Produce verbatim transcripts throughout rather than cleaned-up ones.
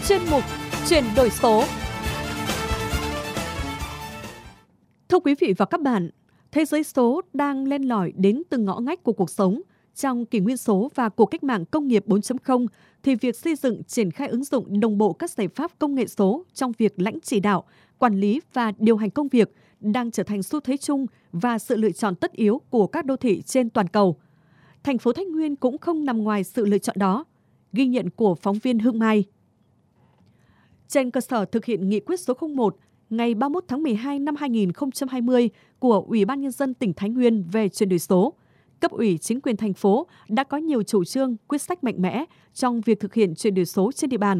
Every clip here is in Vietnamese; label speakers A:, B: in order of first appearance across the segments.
A: chuyên mục Chuyển đổi số. Thưa quý vị và các bạn, thế giới số đang len lỏi đến từng ngõ ngách của cuộc sống. Trong kỷ nguyên số và cuộc cách mạng công nghiệp bốn chấm không, thì việc xây dựng, triển khai ứng dụng đồng bộ các giải pháp công nghệ số trong việc lãnh chỉ đạo, quản lý và điều hành công việc đang trở thành xu thế chung và sự lựa chọn tất yếu của các đô thị trên toàn cầu. Thành phố Thái Nguyên cũng không nằm ngoài sự lựa chọn đó. Ghi nhận của phóng viên Hương Mai. Trên cơ sở thực hiện nghị quyết số không một ngày ba mươi mốt tháng mười hai năm hai nghìn không trăm hai mươi của Ủy ban Nhân dân tỉnh Thái Nguyên về chuyển đổi số, cấp ủy chính quyền thành phố đã có nhiều chủ trương, quyết sách mạnh mẽ trong việc thực hiện chuyển đổi số trên địa bàn.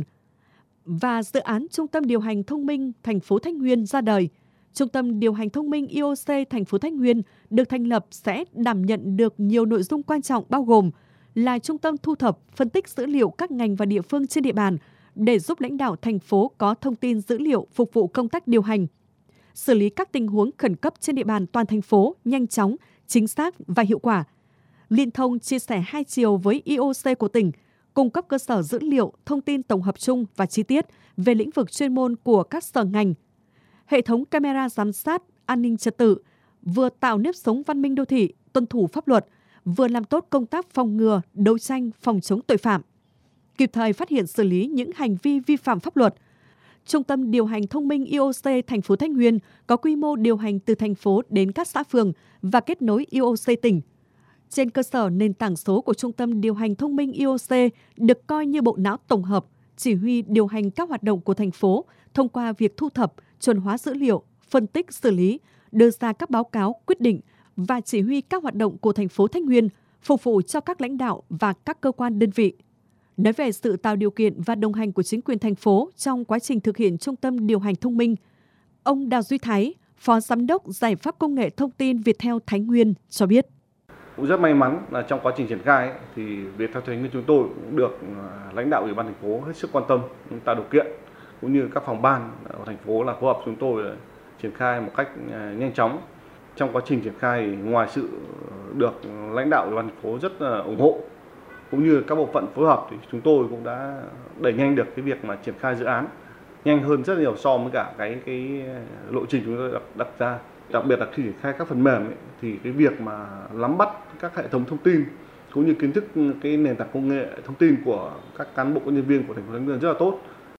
A: Và dự án Trung tâm điều hành thông minh thành phố Thái Nguyên ra đời. Trung tâm điều hành thông minh i o xê thành phố Thái Nguyên được thành lập sẽ đảm nhận được nhiều nội dung quan trọng, bao gồm là trung tâm thu thập, phân tích dữ liệu các ngành và địa phương trên địa bàn để giúp lãnh đạo thành phố có thông tin dữ liệu phục vụ công tác điều hành, xử lý các tình huống khẩn cấp trên địa bàn toàn thành phố nhanh chóng, chính xác và hiệu quả, liên thông chia sẻ hai chiều với i o xê của tỉnh, cung cấp cơ sở dữ liệu, thông tin tổng hợp chung và chi tiết về lĩnh vực chuyên môn của các sở ngành, hệ thống camera giám sát, an ninh trật tự, vừa tạo nếp sống văn minh đô thị, tuân thủ pháp luật, vừa làm tốt công tác phòng ngừa, đấu tranh, phòng chống tội phạm, kịp thời phát hiện xử lý những hành vi vi phạm pháp luật. Trung tâm điều hành thông minh i o xê thành phố Thái Nguyên có quy mô điều hành từ thành phố đến các xã phường và kết nối i o xê tỉnh. Trên cơ sở nền tảng số của Trung tâm điều hành thông minh i o xê được coi như bộ não tổng hợp, chỉ huy điều hành các hoạt động của thành phố thông qua việc thu thập, chuẩn hóa dữ liệu, phân tích, xử lý, đưa ra các báo cáo, quyết định và chỉ huy các hoạt động của thành phố Thái Nguyên, phục vụ cho các lãnh đạo và các cơ quan đơn vị. Nói về sự tạo điều kiện và đồng hành của chính quyền thành phố trong quá trình thực hiện Trung tâm điều hành thông minh, ông Đào Duy Thái, Phó Giám đốc Giải pháp Công nghệ Thông tin Viettel Thái Nguyên cho biết.
B: Cũng rất may mắn là trong quá trình triển khai ấy, thì Viettel Thái Nguyên chúng tôi cũng được lãnh đạo Ủy ban thành phố hết sức quan tâm, tạo điều kiện, cũng như các phòng ban của thành phố là phối hợp chúng tôi để triển khai một cách nhanh chóng. Trong quá trình triển khai, ngoài sự được lãnh đạo Ủy ban thành phố rất ủng hộ, cũng như các bộ phận phối hợp, thì chúng tôi cũng đã đẩy nhanh được cái việc mà triển khai dự án nhanh hơn rất nhiều so với cả cái cái lộ trình chúng tôi đặt, đặt ra. Đặc biệt là khi triển khai các phần mềm ấy, thì cái việc mà nắm bắt các hệ thống thông tin cũng như kiến thức cái nền tảng công nghệ thông tin của các cán bộ công nhân viên của thành phố Thái Nguyên rất là tốt.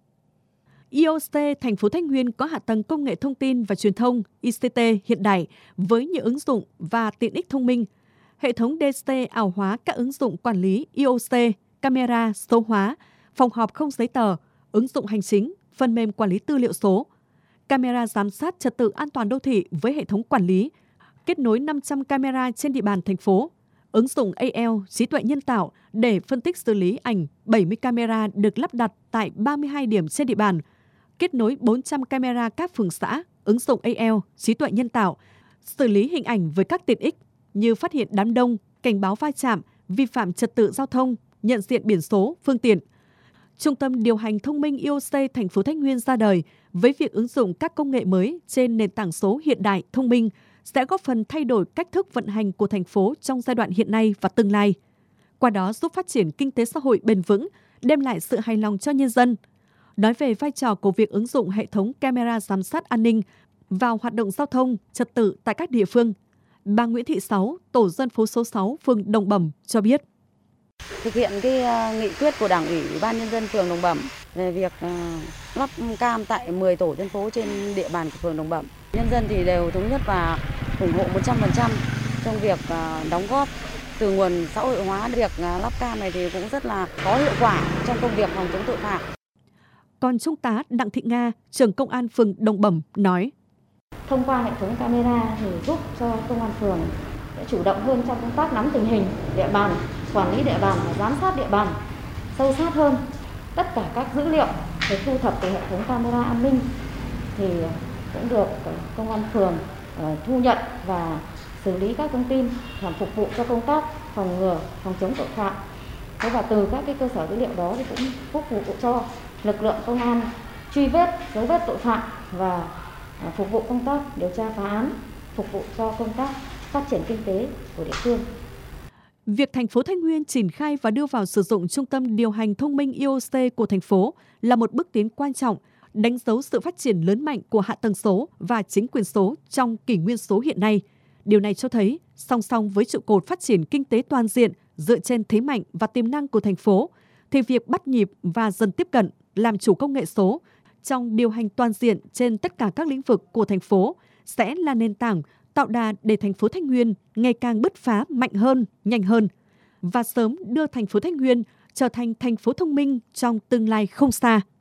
A: i o xê thành phố Thái Nguyên có hạ tầng công nghệ thông tin và truyền thông i xê tê hiện đại với nhiều ứng dụng và tiện ích thông minh. Hệ thống đê xê ảo hóa các ứng dụng quản lý i o xê, camera số hóa, phòng họp không giấy tờ, ứng dụng hành chính, phần mềm quản lý tư liệu số, camera giám sát trật tự an toàn đô thị với hệ thống quản lý, kết nối năm trăm camera trên địa bàn thành phố, ứng dụng a lờ, trí tuệ nhân tạo để phân tích xử lý ảnh, bảy mươi camera được lắp đặt tại ba mươi hai điểm trên địa bàn, kết nối bốn trăm camera các phường xã, ứng dụng a lờ, trí tuệ nhân tạo, xử lý hình ảnh với các tiện ích như phát hiện đám đông, cảnh báo va chạm, vi phạm trật tự giao thông, nhận diện biển số, phương tiện. Trung tâm điều hành thông minh i o xê thành phố Thái Nguyên ra đời với việc ứng dụng các công nghệ mới trên nền tảng số hiện đại, thông minh sẽ góp phần thay đổi cách thức vận hành của thành phố trong giai đoạn hiện nay và tương lai. Qua đó giúp phát triển kinh tế xã hội bền vững, đem lại sự hài lòng cho nhân dân. Nói về vai trò của việc ứng dụng hệ thống camera giám sát an ninh vào hoạt động giao thông, trật tự tại các địa phương, bà Nguyễn Thị Sáu, tổ dân phố số sáu, phường Đồng Bẩm cho biết.
C: Thực hiện cái nghị quyết của Đảng ủy Ủy ban Nhân dân phường Đồng Bẩm về việc lắp cam tại mười tổ dân phố trên địa bàn của phường Đồng Bẩm. Nhân dân thì đều thống nhất và ủng hộ một trăm phần trăm trong việc đóng góp từ nguồn xã hội hóa. Việc lắp cam này thì cũng rất là có hiệu quả trong công việc phòng chống tội phạm.
A: Còn Trung tá Đặng Thị Nga, trưởng công an phường Đồng Bẩm nói.
D: Thông qua hệ thống camera thì giúp cho công an phường sẽ chủ động hơn trong công tác nắm tình hình địa bàn, quản lý địa bàn và giám sát địa bàn sâu sát hơn. Tất cả các dữ liệu được thu thập từ hệ thống camera an ninh thì cũng được công an phường thu nhận và xử lý các thông tin nhằm phục vụ cho công tác phòng ngừa, phòng chống tội phạm. Thế và từ các cái cơ sở dữ liệu đó thì cũng phục vụ cho lực lượng công an truy vết, dấu vết tội phạm và phục vụ công tác điều tra phá án, phục vụ cho công tác phát triển kinh tế của địa phương.
A: Việc thành phố Thái Nguyên triển khai và đưa vào sử dụng trung tâm điều hành thông minh i o xê của thành phố là một bước tiến quan trọng, đánh dấu sự phát triển lớn mạnh của hạ tầng số và chính quyền số trong kỷ nguyên số hiện nay. Điều này cho thấy, song song với trụ cột phát triển kinh tế toàn diện dựa trên thế mạnh và tiềm năng của thành phố, thì việc bắt nhịp và dần tiếp cận, làm chủ công nghệ số trong điều hành toàn diện trên tất cả các lĩnh vực của thành phố sẽ là nền tảng tạo đà để thành phố Thái Nguyên ngày càng bứt phá mạnh hơn, nhanh hơn và sớm đưa thành phố Thái Nguyên trở thành thành phố thông minh trong tương lai không xa.